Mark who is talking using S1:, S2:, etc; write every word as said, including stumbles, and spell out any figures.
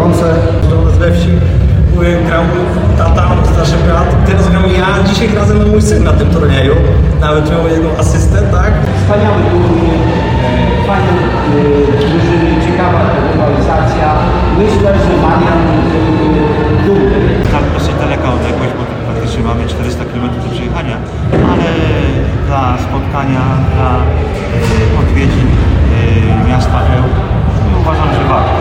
S1: gorące.
S2: Do nas we wsi grał tata, starszy brat, teraz gram ja, dzisiaj razem na mój syn na tym turnieju. Nawet miał jedną asystę, tak?
S3: Wspaniały turniej, fajne drużyny, ciekawa rywalizacja. Myślę, że Marian dumny.
S4: Tak, dosyć daleka odległość, bo praktycznie mamy czterysta kilometrów do przejechania, ale dla spotkania, dla odwiedzin miasta Eł uważam, że warto.